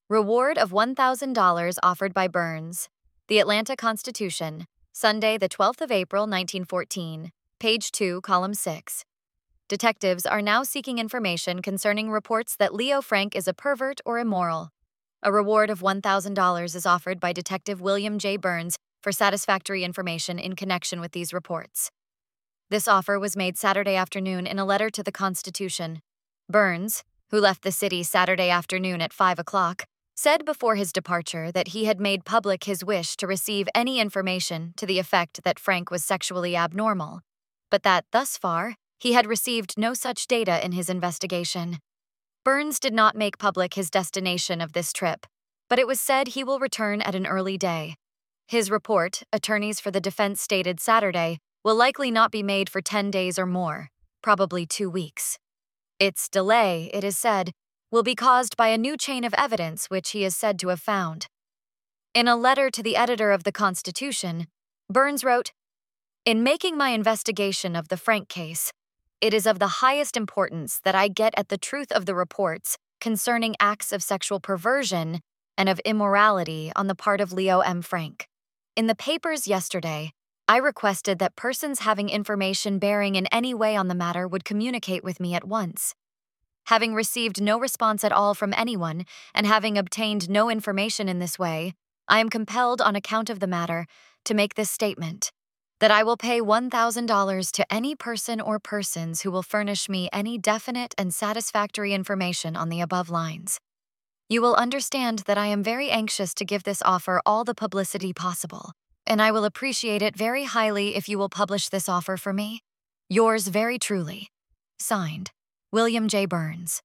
Reward of $1,000 offered by Burns. The Atlanta Constitution, Sunday, the 12th of April, 1914, page 2, column 6. Detectives are now seeking information concerning reports that Leo Frank is a pervert or immoral. A reward of $1,000 is offered by Detective William J. Burns for satisfactory information in connection with these reports. This offer was made Saturday afternoon in a letter to the Constitution. Burns, who left the city Saturday afternoon at 5 o'clock, said before his departure that he had made public his wish to receive any information to the effect that Frank was sexually abnormal, but that, thus far, he had received no such data in his investigation. Burns did not make public his destination of this trip, but it was said he will return at an early day. His report, attorneys for the defense stated Saturday, will likely not be made for 10 days or more, probably 2 weeks. Its delay, it is said, will be caused by a new chain of evidence which he is said to have found. In a letter to the editor of the Constitution, Burns wrote, "In making my investigation of the Frank case, it is of the highest importance that I get at the truth of the reports concerning acts of sexual perversion and of immorality on the part of Leo M. Frank. In the papers yesterday, I requested that persons having information bearing in any way on the matter would communicate with me at once. Having received no response at all from anyone, and having obtained no information in this way, I am compelled on account of the matter to make this statement, that I will pay $1,000 to any person or persons who will furnish me any definite and satisfactory information on the above lines. You will understand that I am very anxious to give this offer all the publicity possible, and I will appreciate it very highly if you will publish this offer for me. Yours very truly. Signed, William J. Burns."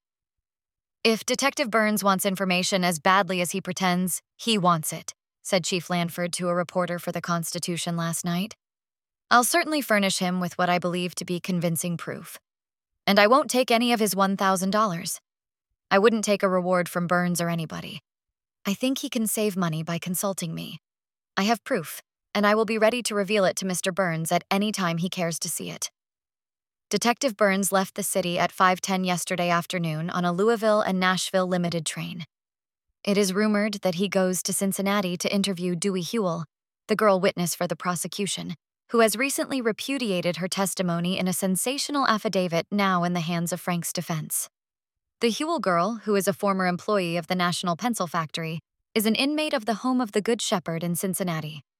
"If Detective Burns wants information as badly as he pretends, he wants it," said Chief Lanford to a reporter for the Constitution last night. "I'll certainly furnish him with what I believe to be convincing proof. And I won't take any of his $1,000. I wouldn't take a reward from Burns or anybody. I think he can save money by consulting me. I have proof, and I will be ready to reveal it to Mr. Burns at any time he cares to see it." Detective Burns left the city at 5:10 yesterday afternoon on a Louisville and Nashville limited train. It is rumored that he goes to Cincinnati to interview Dewey Hewell, the girl witness for the prosecution, who has recently repudiated her testimony in a sensational affidavit now in the hands of Frank's defense. The Hewell girl, who is a former employee of the National Pencil Factory, is an inmate of the Home of the Good Shepherd in Cincinnati.